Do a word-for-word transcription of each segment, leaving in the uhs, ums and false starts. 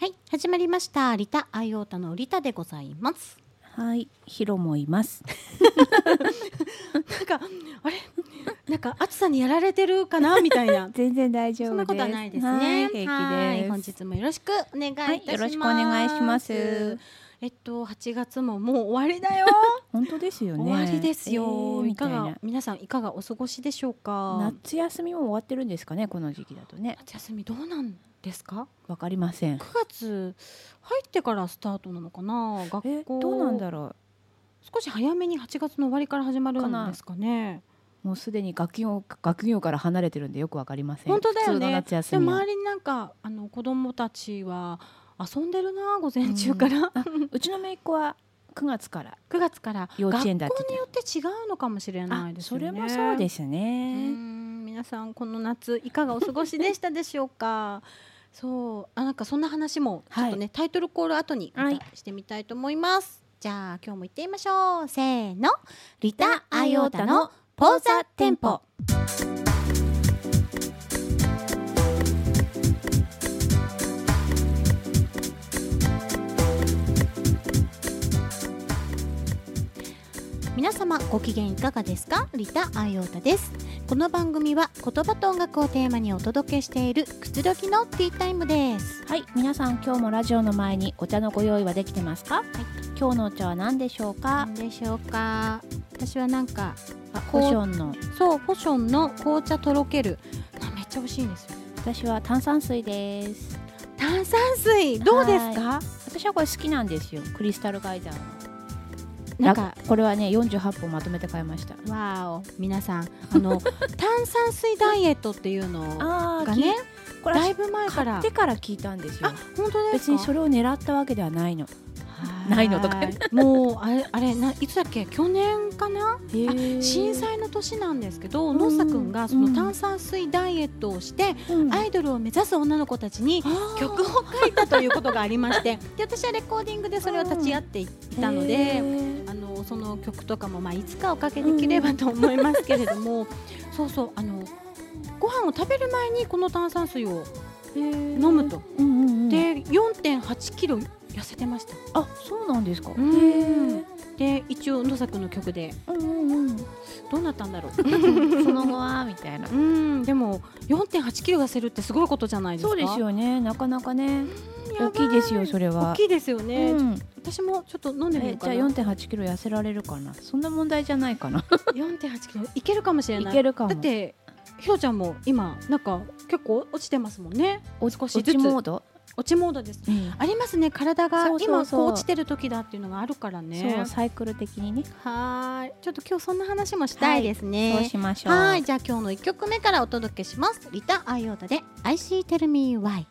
はい、始まりました。リタアイオータのリタでございます。 はい、ヒロもいます。 なんかあれ、なんか暑さにやられてるかなみたいな。 全然大丈夫です。 そんなことはないですね。 はい、平気です。 はい、本日もよろしくお願いいたします。はい、 よろしくお願いします。 えっとはちがつももう終わりだよ。 本当ですよね。 終わりですよ。 えー、 いかが皆さんいかがお過ごしでしょうか。 夏休みも終わってるんですかね、この時期だとね。 夏休みどうなんですか。 わかりません。 くがつ入ってからスタートなのかな。学校どうなんだろう。 少し早めにはちがつの終わりから始まるんですかね。 もうすでに学業学業から離れてるんでよくわかりません。 本当だよね。 夏休みでも周りになんかあの子供たちは遊んでるな、午前中から。 うん、うちの姪っ子はくがつからくがつから幼稚園だって学校によって違うのかもしれないですよね。 それもそうですね。 うん、皆さんこの夏いかがお過ごしでしたでしょうか。そうあなんかそんな話もちょっとね、はい、タイトルコール後にまたしてみたいと思います。はい、じゃあ今日も行ってみましょう。せーの、リタアイオータのポーザテンポ。皆様ご機嫌いかがですか。リタアイオータです。この番組は言葉と音楽をテーマにお届けしているくつろぎのティータイムです。 はい、皆さん今日もラジオの前にお茶のご用意はできてますか。はい、今日のお茶は何でしょうか。 何でしょうか。私はなんかあポションのそうポションの紅茶とろけるめっちゃ美味しいんですよ。 私は炭酸水です。 炭酸水どうですか。 私はこれ好きなんですよ。クリスタルガイザーのなんかこれはねよんじゅうはっぽんまとめて買いました。 わーお、皆さんあの炭酸水ダイエットっていうのがねこれだいぶ前から買ってから聞いたんですよ。 あ、本当ですか。 別にそれを狙ったわけではないの。ないのとかもうあれあれないつだっけ、去年かな。震災の年なんですけど、のっさくんがその炭酸水ダイエットをして、うん、アイドルを目指す女の子たちに曲を書いたということがありましてで私はレコーディングでそれを立ち会っていたので、あのその曲とかもまあいつかおかけできればと思いますけれども、うん、そうそうあのご飯を食べる前にこの炭酸水を飲むと、うんうんうん、で よんてんはちキロ痩せてました。 あ、そうなんですか。 うん、で一応野作の曲で、うんうんうん、どうなったんだろうその後はみたいな。 うんでも よんてんはちキロ痩せるってすごいことじゃないですか。 そうですよね。なかなかね大きいですよ。それは大きいですよね、うん、私もちょっと飲んでみるかな。 じゃあ よんてんはちキロ痩せられるかな。そんな問題じゃないかなよんてんはちキロいけるかもしれない。 いけるかも。 だってひろちゃんも今なんか結構落ちてますもんね。少しずつ落ちモード落ちモードです、うん、ありますね。体が今こう落ちてる時だっていうのがあるからね。 そうサイクル的にね。 はいちょっと今日そんな話もしたいですね、 はい、そうしましょう。 はいじゃあ今日のいっきょくめからお届けします。リタアイオータで I See Tell Me Why。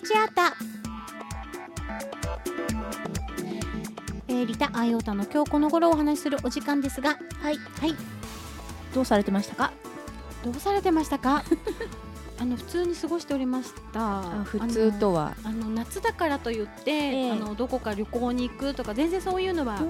チアータ、えー、リタ・アイオータの今日この頃お話しするお時間ですが、 はいはい、 どうされてましたか？ どうされてましたか？あの普通に過ごしておりました。 あ、普通とはあのあの夏だからといって、 ええ、 あのどこか旅行に行くとか全然そういうのは、 うんうん、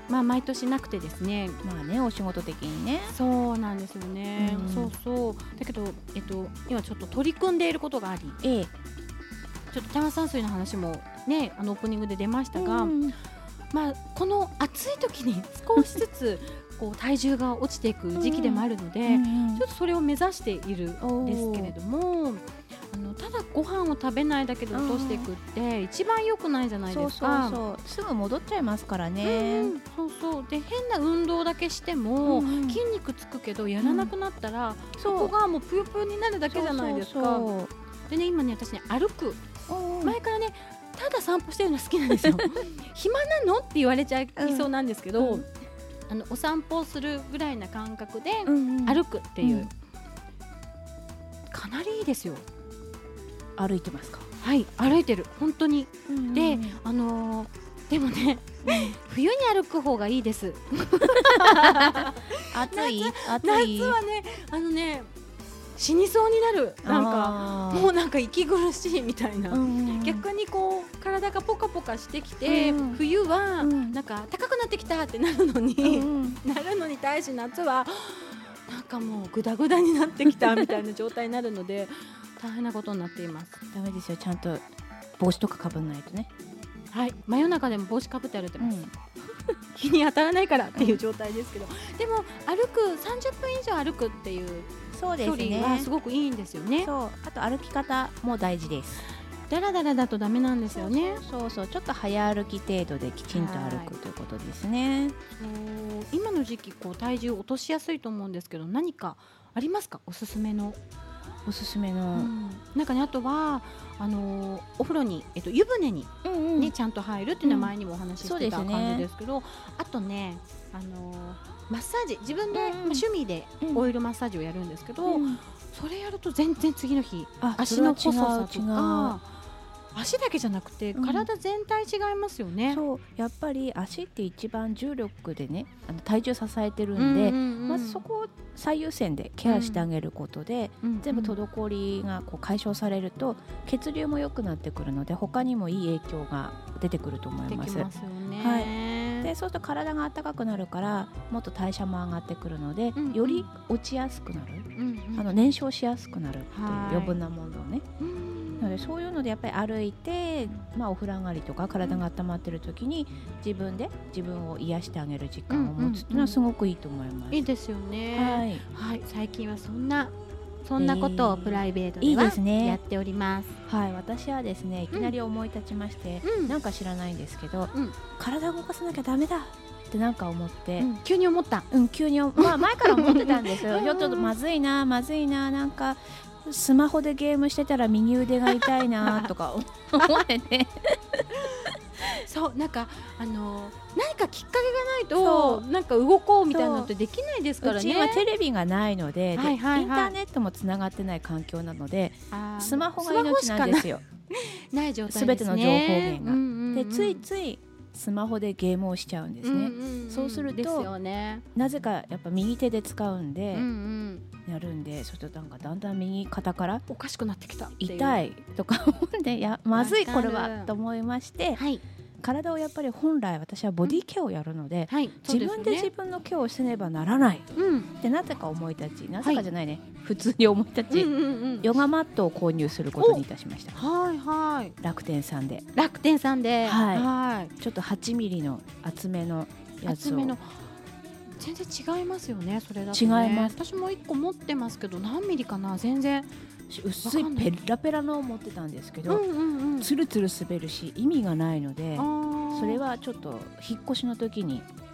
まあ、毎年なくてですね。 まあね、お仕事的にね。 そうなんですよね、 うん、 そうそうだけど、えっと、今ちょっと取り組んでいることがあり、 ええ、 ちょっと炭酸水の話もね、あのオープニングで出ましたが、うん、まあ、この暑い時に少しずつこう体重が落ちていく時期でもあるので、うんうん、ちょっとそれを目指しているんですけれども、あのただご飯を食べないだけで落としていくって一番良くないじゃないですか。 そうそうそう、すぐ戻っちゃいますからね、うん、 そうそうで変な運動だけしても、うんうん、筋肉つくけどやらなくなったら、うん、そこがもうぷよぷよになるだけじゃないですか。そうそうそうでね、今ね、私ね、歩く前からね、ただ散歩してるの好きなんですよ暇なのって言われちゃいそうなんですけど、うん、あのお散歩するぐらいな感覚で歩くっていう、うんうん、かなりいいですよ。 歩いてますか？ はい、歩いてる本当に、うんうん、で、あのー、でもね、うん、冬に歩く方がいいです暑い夏、夏はね、あのね死にそうになる、なんかもうなんか息苦しいみたいな、うんうん、逆にこう体がポカポカしてきて、うん、冬はなんか高くなってきたってなるのに、うん、なるのに対し夏はなんかもうグダグダになってきたみたいな状態になるので大変なことになっています。 ダメですよ、ちゃんと帽子とかかぶんないとね。 はい、真夜中でも帽子かぶって歩いてます、うん、日に当たらないからっていう状態ですけど、うん、でも歩くさんじゅっぷん以上歩くっていう距離はすごくいいんですよね。 そう、あと歩き方も大事です。 だらだらだとダメなんですよね。 そうそうそう、ちょっと早歩き程度できちんと歩くということですね。 そう、今の時期こう体重落としやすいと思うんですけど、何かありますか？おすすめのおすすめの、うん、 なんかね、あとはあのー、お風呂に、えっと、湯船に、ね、うんうん、ちゃんと入るっていうのは前にもお話ししてた感じですけど、うん、あとね、あのー、マッサージ自分で、うん、まあ、趣味でオイルマッサージをやるんですけど、うん、それやると全然次の日足の細さとか足だけじゃなくて体全体違いますよね、うん、 そう、やっぱり足って一番重力でね、あの体重支えてるんで、うんうんうん、まずそこを最優先でケアしてあげることで、うん、全部滞りがこう解消されると血流も良くなってくるので、他にもいい影響が出てくると思います。 できますよね、 はい、でそうすると体が暖かくなるからもっと代謝も上がってくるので、うんうん、より落ちやすくなる、うんうん、あの燃焼しやすくなるっていう余分なものをね、なのでそういうのでやっぱり歩いて、まあ、お風呂上がりとか体が温まってる時に自分で自分を癒してあげる時間を持つっていうのはすごくいいと思います、うんうんうん、 いいですよね、はいはい、最近はそんなそんなことをプライベートでは、えーいいですね、やっております。 はい、私はですね、いきなり思い立ちまして、うん、なんか知らないんですけど、うん、体を動かさなきゃダメだってなんか思って、うん、 急に思った、 うん、急に、まあ、前から思ってたんですよちょっとまずいなまずいな、なんかスマホでゲームしてたら右腕が痛いなとか思っててそう、なんかあのー、何かきっかけがないとなんか動こうみたいなのってできないですからね。 うちはテレビがないの で,、はいはいはい、でインターネットもつながってない環境なので、スマホが命なんですよ。 ない状態ですね。 全ての情報源が、うんうんうん、でついついスマホでゲームをしちゃうんですね、うんうんうん、そうするとですよ、ね、なぜかやっぱ右手で使うんで、うんうん、やるんで、そうするとなんかだんだん右肩からおかしくなってきたっていう、 痛いとか思うんで、いやまずいこれはと思いまして、はい、体をやっぱり本来私はボディケアをやるので、うん、はい、自分で自分のケアをしねばならない、うん、ってなぜか思い立ち、なぜかじゃないね、はい、普通に思い立ち、うんうんうん、ヨガマットを購入することにいたしました。 はいはい、 楽天さんで楽天さんで、 はいはい、ちょっとはちミリの厚めのやつを、厚めの全然違いますよね。それだとね、違います。私もいっこ持ってますけど何ミリかな、全然薄いペラペラのを持ってたんですけど、うんうんうん、つるつる滑るし意味がないので、それはちょっと引っ越しの時に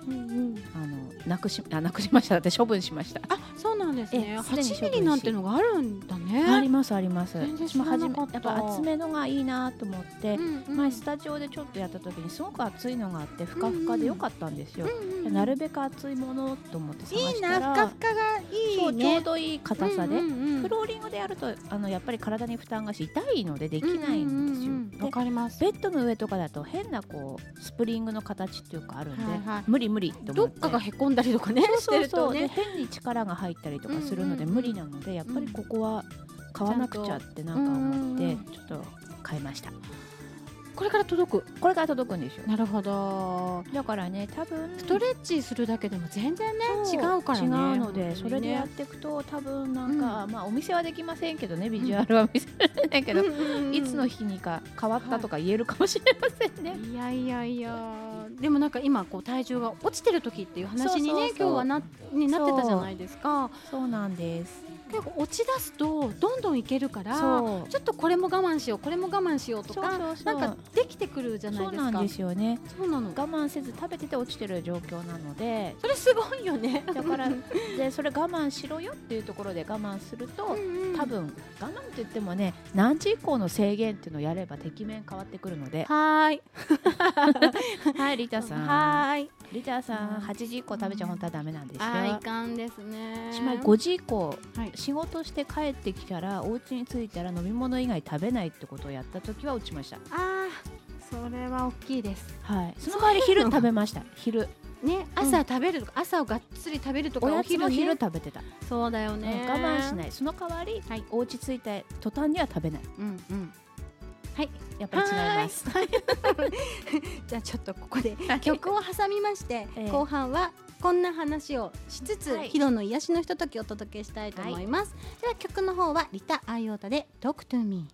うんうん、あのなくしあなくしましたって処分しました。 あ、そうなんですね。はちミリなんてのがあるんだね。 ありますあります。 私も初めやっぱ厚めのがいいなと思って、うんうん、前スタジオでちょっとやった時にすごく厚いのがあってふかふかでよかったんですよ、うんうん、なるべく厚いものと思って探したらいいな、ふかふかがいい、ね、 そうちょうどいい硬さで、うんうんうん、フローリングでやるとあのやっぱり体に負担がし痛いのでできないんですよ。わ、うんうん、 かります。 ベッドの上とかだと変なこうスプリングの形っていうかあるんで、はいはい、無理無理と思って、 どっかがへこんだりとかねそうそうそうしてるとね、 で変に力が入ったりとかするので無理なので、やっぱりここは買わなくちゃってなんか思ってちょっと買いました。 これから届くこれから届くんですよ。 なるほど。 だからね、多分ストレッチするだけでも全然ね違うからね。 違うので、それでやっていくと多分なんか、うん、まあお店はできませんけどね、ビジュアルは見せられないけど、うん、いつの日にか変わったとか言えるかもしれませんね、はい、 いやいやいや、でもなんか今こう体重が落ちてる時っていう話にね、そうそうそう今日はなになってたじゃないですか。 そうなんです。 結構落ち出すとどんどんいけるから、ちょっとこれも我慢しようこれも我慢しようとか、そうそうそう、なんかできてくるじゃないですか。 そうなんですよね。 そうなの。 我慢せず食べてて落ちてる状況なので、 それすごいよね。 だからでそれ我慢しろよっていうところで我慢すると、うんうん、多分我慢って言ってもね、何時以降の制限っていうのをやればてきめん変わってくるので。 はーいはいリタさん、 はーいリタさん、はちじ以降食べちゃ本当はダメなんですよ。 あ、いかんですね。 しまいごじ以降、はい、仕事して帰ってきたらお家に着いたら飲み物以外食べないってことをやった時は落ちました。 あー、それは大きいです。 はい、その代わり昼食べました。昼ね、朝食べるとか、うん、朝をがっつり食べるとか、 おやつも昼食べてた。 そうだよね、 我慢しない。その代わり、はい、お家着いた途端には食べない。うんうん、はい、やっぱり違います。 じゃあちょっとここで曲を挟みまして、えー、後半はこんな話をしつつ、はい、ヒロの癒しのひとときをお届けしたいと思います、はい、では曲の方はリタ・アイオータで Talk to me。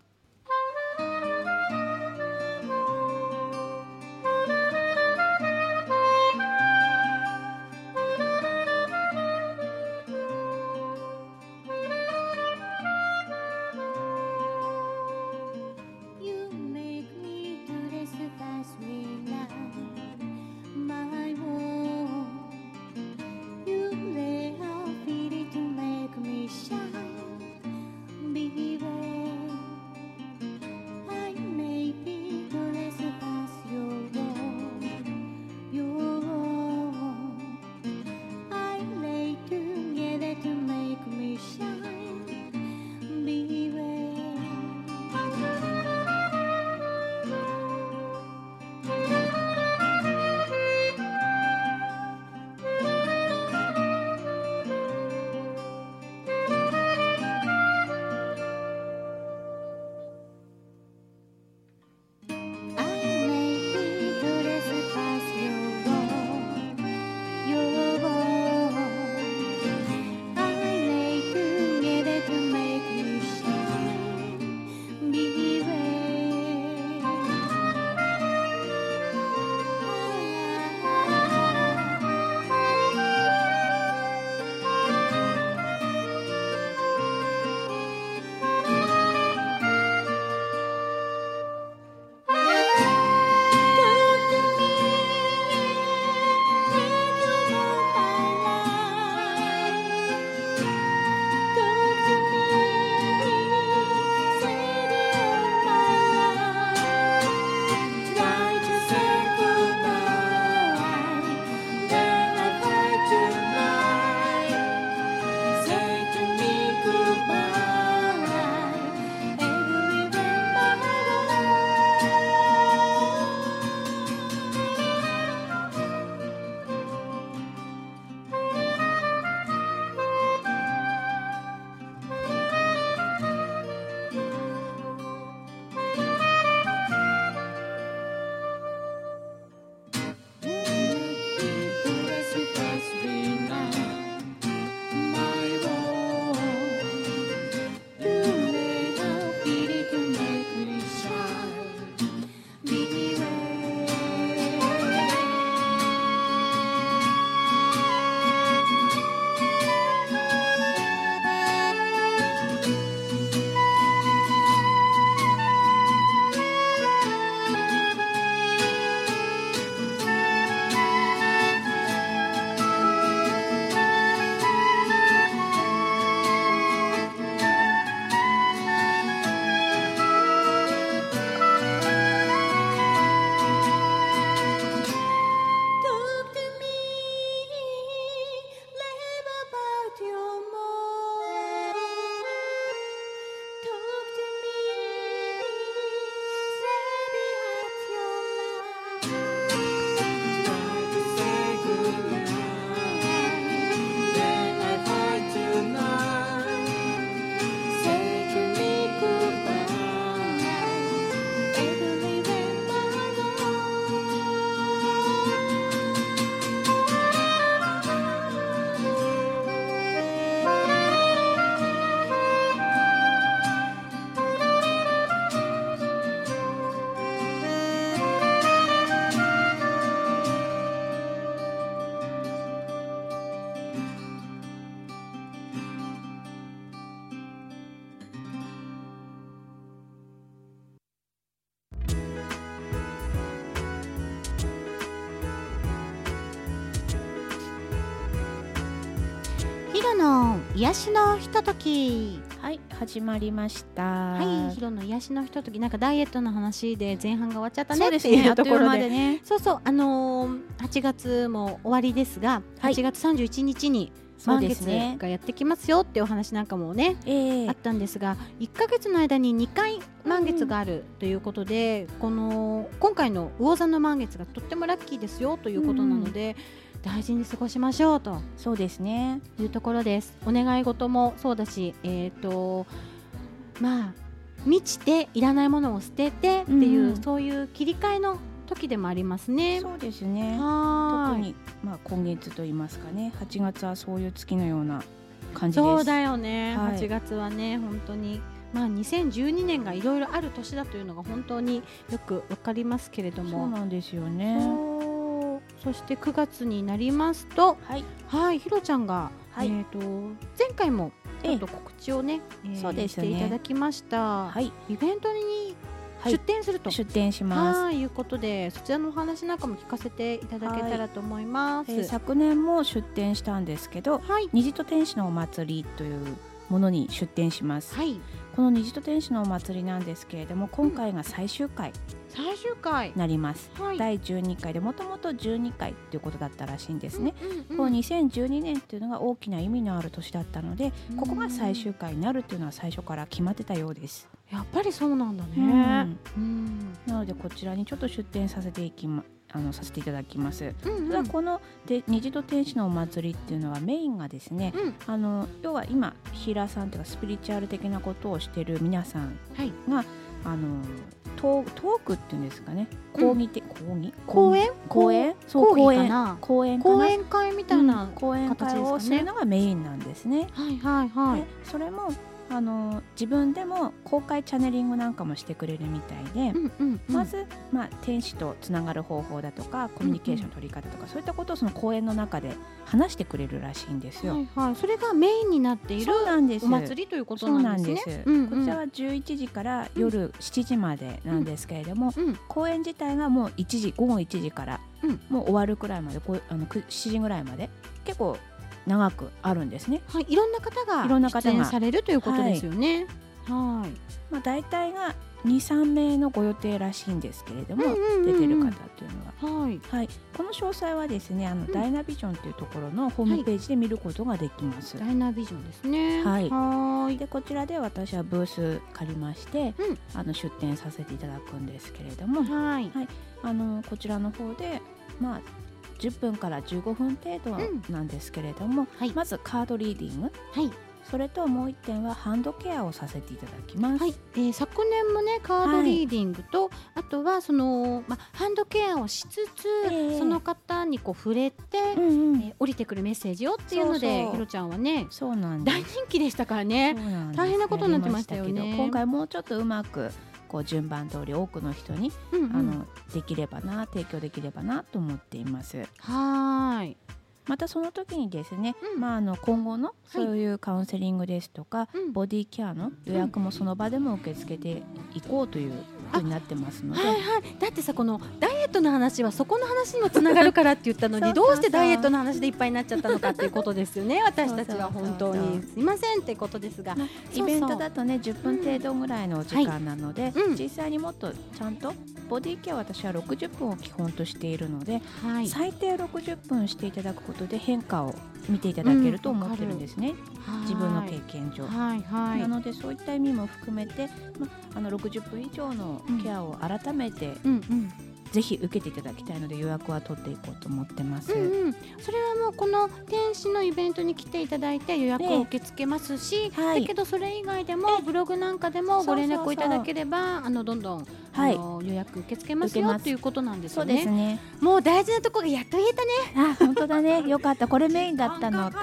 ヒロの癒しのひととき。 はい、始まりました。 はい、ヒロの癒しのひととき。なんかダイエットの話で前半が終わっちゃったねってそうですね、 いうところで、 あっという間でね、 そうそう、あのー、はちがつも終わりですが、 はい、 はちがつさんじゅういちにちに満月がやってきますよっていうお話なんかもね、 えー、 あったんですが、いっかげつの間ににかい満月があるということで、うん、この今回の魚座の満月がとってもラッキーですよということなので、うん、大事に過ごしましょうと、 そうですね、 いうところです。お願い事もそうだし、えーとまあ満ちていらないものを捨ててっていう、うん、そういう切り替えの時でもありますね。 そうですね。 は特に、まあ、今月といいますかね、はちがつはそういう月のような感じです。 そうだよね、 はい、 はちがつはね本当に、まあ、にせんじゅうにねんがいろいろある年だというのが本当によくわかりますけれども、 そうなんですよね。 そしてくがつになりますと、 はい、 はい、ひろちゃんが、はい、えーと前回もちょっと告知をね、えー、そうですね、していただきました、はい、イベントに出店すると、 はい、出店します。 はい、いうことで、そちらのお話なんかも聞かせていただけたらと思います。 えー、昨年も出店したんですけど、はい、虹と天使のお祭りというものに出店します。はい、この虹と天使のお祭りなんですけれども、今回が最終回、うん、 最終回になります。はい、だいじゅうにかいで、もともとじゅうにかいということだったらしいんですね。うんうんうん、このにせんじゅうにねんというのが大きな意味のある年だったので、ここが最終回になるというのは最初から決まってたようです。 やっぱりそうなんだね。うん、うん、 なのでこちらにちょっと出店させていきまあのさせていただきます。うんうん、こので虹と天使のお祭りっていうのはメインがですね、うん、あの要は今ヒーラーさんというかスピリチュアル的なことをしている皆さんが、はい、あのト, トークっていうんですかね、講義的、うん、講義講演講演そう講演講演講演会みたいな、うん、 講演会をするのがメインなんですね。 はいはいはい。 それもあの自分でも公開チャネリングなんかもしてくれるみたいで、うんうんうん、まず、まあ、天使とつながる方法だとかコミュニケーションの取り方とか、うんうん、そういったことをその講演の中で話してくれるらしいんですよ。 はいはい、それがメインになっているお祭りということなんですね。 そうなんです、うんうん、こちらはじゅういちじから夜しちじまでなんですけれども、うんうん、講演自体がもういちじ、ごごいちじから、うん、もう終わるくらいまで、こうあのしちじぐらいまで結構長くあるんですね。 はい、いろんな方が出演されるということですよね。はい、はい、 まあ、大体がに、さんめいのご予定らしいんですけれども、うんうんうんうん、出てる方っていうのは、はいはい、この詳細はですね、あの、うん、ダイナビジョンというところのホームページで見ることができます。 はい、ダイナビジョンですね。 はい、はいでこちらで私はブース借りまして、うん、あの出展させていただくんですけれども、はいはい、あのこちらの方で、まあじゅっぷんからじゅうごふん程度なんですけれども、うんはい、まずカードリーディング、はい、それともういってんはハンドケアをさせていただきます。はい、 えー、昨年もねカードリーディングと、はい、あとはその、ま、ハンドケアをしつつ、えー、その方にこう触れて、うんうんえー、降りてくるメッセージをっていうのでひろちゃんはねそうなんです大人気でしたからね。大変なことになってましたよね。 今回もうちょっとうまくこう順番通り多くの人に、うんうん、あのできればな提供できればなと思っています。 はい。 またその時にですね、うんまあ、あの今後のそういうカウンセリングですとか、はい、ボディケアの予約もその場でも受け付けていこうというふうになってますので、 はいはい、だってさこのダイエットの話はそこの話にもつながるからって言ったのにそうそうそうどうしてダイエットの話でいっぱいになっちゃったのかっていうことですよね。私たちは本当にすいませんってことですが、 イベントだとねじゅっぷん程度ぐらいのお時間なので、うんはい、実際にもっとちゃんとボディケアは私はろくじゅっぷんを基本としているので、はい、最低ろくじゅっぷんしていただくことで変化を見ていただけると思ってるんですね、うん、自分の経験上、はいはい、なのでそういった意味も含めて、ま、あのろくじゅっぷん以上のケアを改めて、うんうんうんぜひ受けていただきたいので予約は取っていこうと思ってます、うんうん、 それはもうこの天使のイベントに来ていただいて予約を受け付けますし、ねはい、だけどそれ以外でもブログなんかでもご連絡をいただければあのどんどん、はい、あの予約受け付けますよということなんですよね。そうですね。もう大事なところがやっと言えたね。 あ本当だねよかったこれメインだったの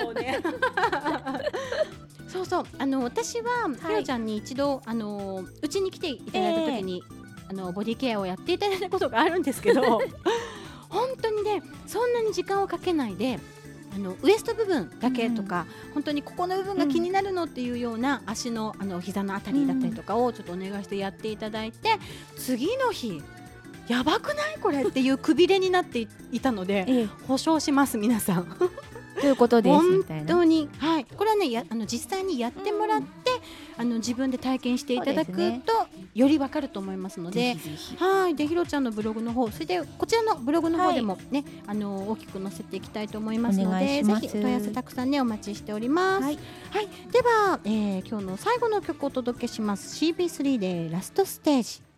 そうそうあの私はひろちゃんに一度あのうちに来ていただいた時に、えーあのボディケアをやっていただいたことがあるんですけど本当にねそんなに時間をかけないであのウエスト部分だけとか、うん、本当にここの部分が気になるのっていうような、うん、足のあの膝のあたりだったりとかをちょっとお願いしてやっていただいて、うん、次の日やばくないこれっていうくびれになっていたので、ええ、保証します皆さんでということですみたいな。 本当に、はい、これはねやあの実際にやってもらって、うん、あの自分で体験していただくと、ね、よりわかると思いますので、ぜひぜひ、はい、でひろちゃんのブログの方、それでこちらのブログの方でもね、はい、あの大きく載せていきたいと思いますので、ぜひお問い合わせたくさんねお待ちしております。はい、はい、では、えー、今日の最後の曲をお届けします。 シービースリー でラストステージ。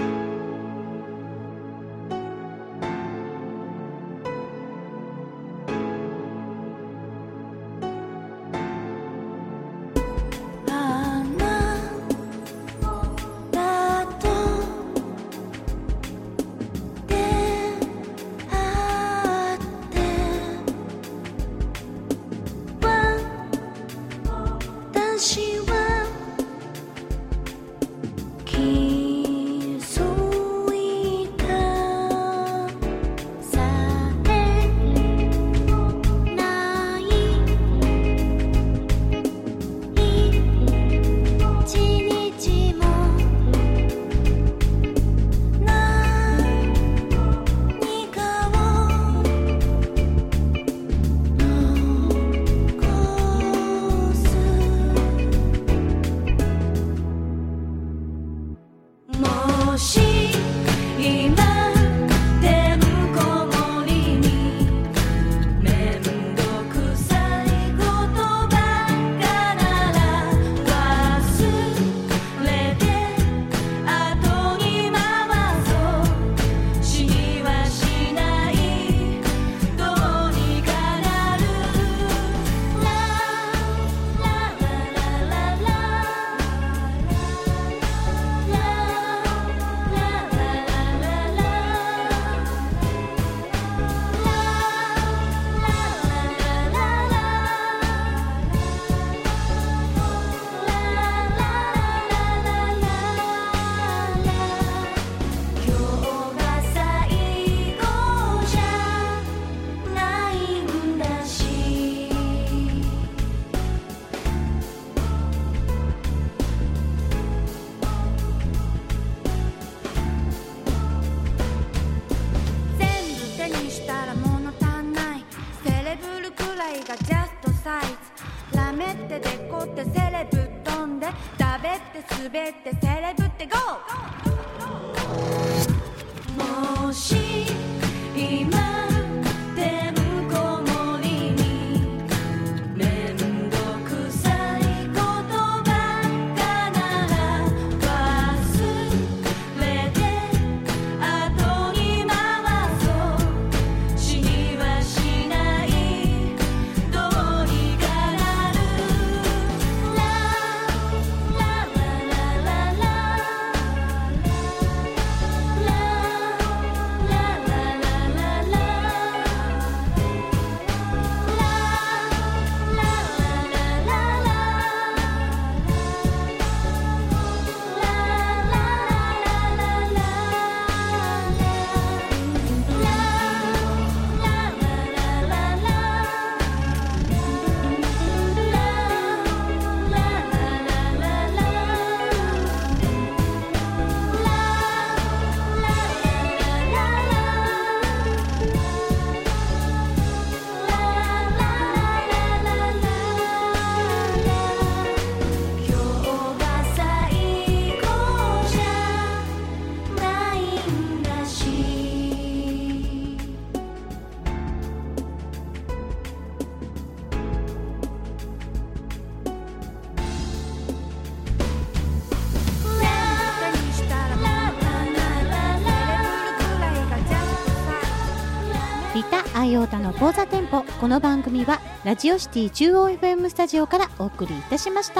アイオータの講座店舗。この番組はラジオシティ中央 エフエム スタジオからお送りいたしました。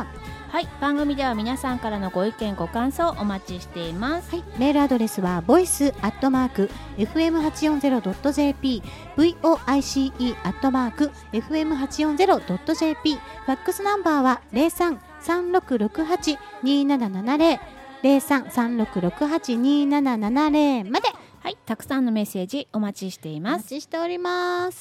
はい、番組では皆さんからのご意見ご感想お待ちしています。 はい、メールアドレスは ボイス アットマーク エフエムはちよんゼロ ドット ジェーピー ボイス アットマーク エフエムはちよんゼロ ドット ジェーピー ファックスナンバーは ゼロさん さんろくろくはち にーななななゼロ ゼロさん さんろくろくはち にーななななゼロ まで。 はい、たくさんのメッセージお待ちしています。 お待ちしております。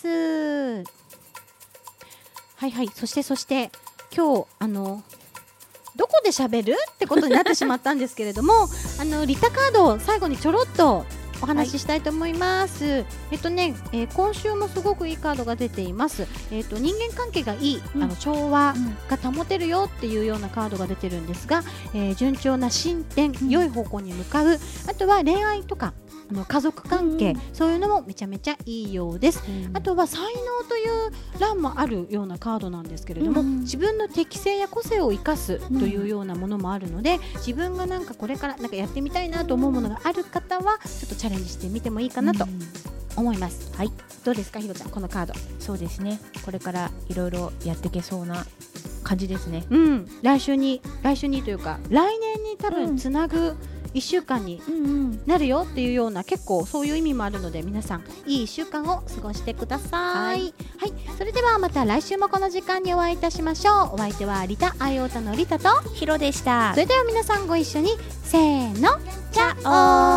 はいはい、そしてそして今日あのどこで喋るってことになってしまったんですけれどもあのリタカードを最後にちょろっとお話ししたいと思います、はい、えっとね、えー、今週もすごくいいカードが出ています。えっと人間関係がいい、うん、あの調和が保てるよっていうようなカードが出てるんですが、えー、順調な進展、うん、良い方向に向かう、あとは恋愛とかあの家族関係、うん、そういうのもめちゃめちゃいいようです、うん、あとは才能という欄もあるようなカードなんですけれども、うん、自分の適性や個性を生かすというようなものもあるので、うん、自分がなんかこれからなんかやってみたいなと思うものがある方はちょっとチャレンジしてみてもいいかなと思います、うん、はい。どうですかひろちゃん、このカード。 そうですね、これからいろいろやっていけそうな感じですね、 うん、来週に来週にというか来年に多分つなぐ、うんいっしゅうかんになるよっていうような、結構そういう意味もあるので、皆さんいいいっしゅうかんを過ごしてください、はい、はい、それではまた来週もこの時間にお会いいたしましょう。お相手はリタアイオータのリタとヒロでした。 それでは皆さんご一緒にせーの、チャオー。